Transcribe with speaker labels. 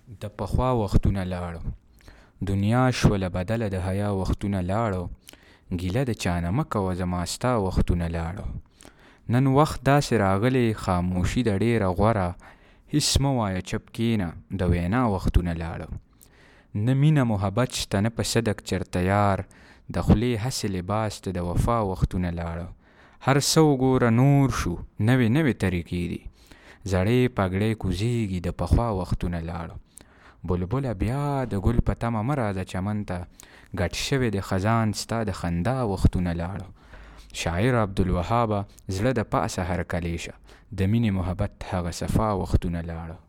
Speaker 1: د پخوا وختونه لاړو، دنیا شوله بدله د حیا وختونه لاړو، ګیله د چانه مه کوه زما ستا وختونه لاړو. نن وخت داسې راغلی خاموشي د ډېره غوره، هېڅ مه وایه چپ کښېنه د وینا وختونه لاړو. نه مینه محبت شته نه په صدق چېرته یار، د خولې هسې لباس ته د وفا وختونه لاړو. هر څه وګوره نور شو، نوې نوې طریقې دي، زړې پګړۍ کوزیږي د پخوا وختونه لاړو. بلبله بیا د ګل په تمه مه راځه چمن ته، ګډ شوی د خزان ستا د خندا وختونه لاړو. شاعر عبدالوهابه زړه د پاسه هرکلی شه، د مینې محبت هغه صفا وختونه لاړو.